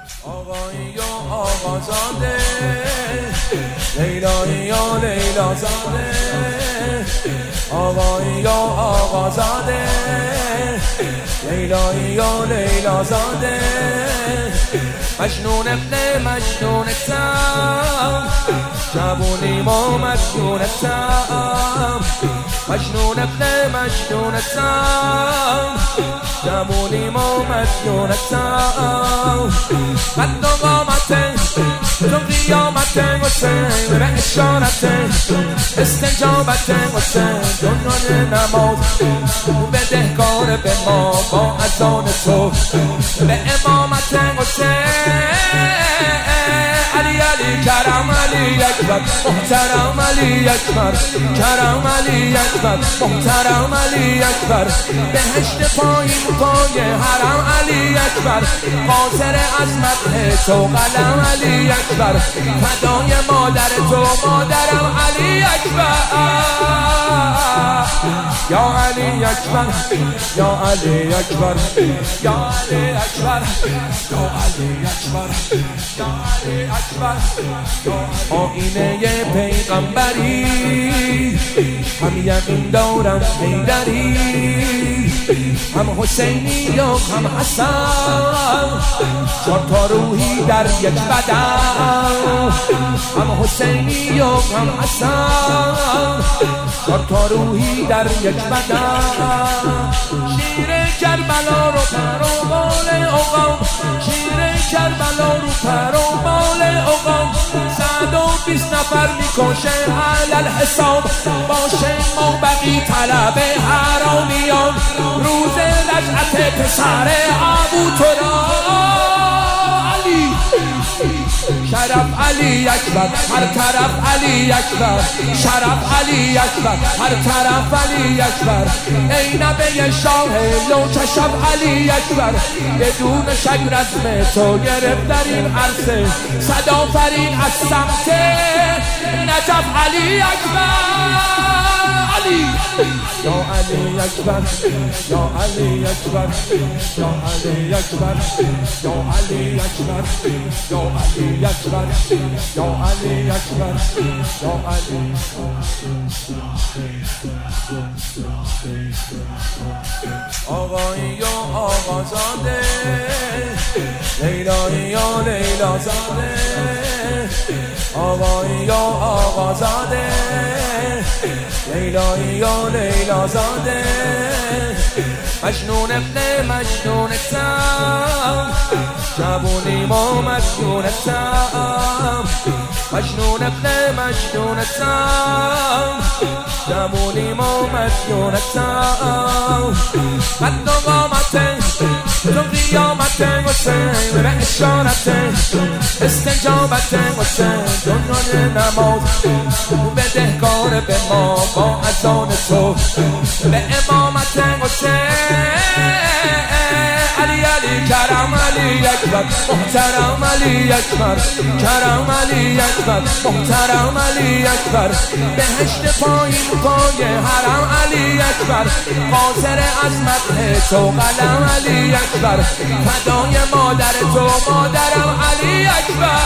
آقایی و آقازاده، لیلایی و لیلا زاده، آقایی و آقازاده، لیلایی و لیلا زاده، مجنون ابن مجنونتم، جوونیم و مجنونتم، مجنون ابن مجنونتم، جوونیم و مجنونتم، قد و قامته تو قیامته حسین، به اشارته استجابته حسین، دنیای نماز بدهکار به ما با اذان تو، به امامت حسین، علی علی کرم علی اکبر، محترم علی اکبر، کرم علی اکبر، محترم علی اکبر، بهشت پایین پای حرم علی اکبر، قاصر عظمت تو قلم علی اکبر، فدای مادر تو مادرم علی اکبر، یا علی اکبر، یا علی اکبر، یا علی اکبر، یا علی اکبر، یا علی اکبر، آینه پیغمبری، هم یقین دارم حیدری، هم حسینی و هم حسن، چار تا روحی در یک بدن، هم حسینی و هم حسن، چار تا روحی در یک بدن، شیر کربلا رو پر و بال اقام، شیر کربلا رو پر و بال اقام، 120 نفر میکشه علل حساب، باشه ما بقی طلب حرامیان، روز رجعت پسر ابو تراب، علی شرف علی اکبر، هر طرف علی اکبر، شرف علی اکبر، هر طرف علی اکبر، ای نبی شاه لوچشم علی اکبر، بدون شک رزم تو گرفت در این عرصه، صدا فرین از سمت نجف علی اکبر، علی یا علی اکبر، یا علی اکبر، یا علی اکبر، یا علی اکبر، یا علی اکبر، یا علی اکبر، یا علی. آقایی و آقازاده، لیلایی و لیلا زاده، آقایی و آقازاده، لیلایی و لیلا زاده، مجنون ابن مجنونتم، جوونیم و مجنونتم، مجنون ابن مجنونتم، جوونیم و مجنونتم، قد و قامته تو قیامت حسین، به اشارته استجابت حسین، دنیای نماز بدهکار به ما با اذان تو، به امامت حسین، علی علی کرم علی اکبر، محترم علی اکبر، کرم علی اکبر، محترم علی اکبر، بهشت پایین پای حرم علی اکبر، قاصر عظمت تو قلم علی اکبر، فدای مادر تو مادرم علی اکبر،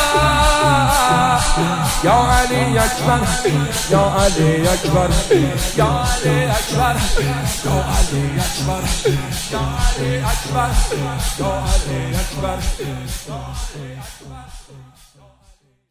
یا علی اکبر، یا علی اکبر، یا علی اکبر، یا علی اکبر، یا علی اکبر، یا علی اکبر، یا علی اکبر.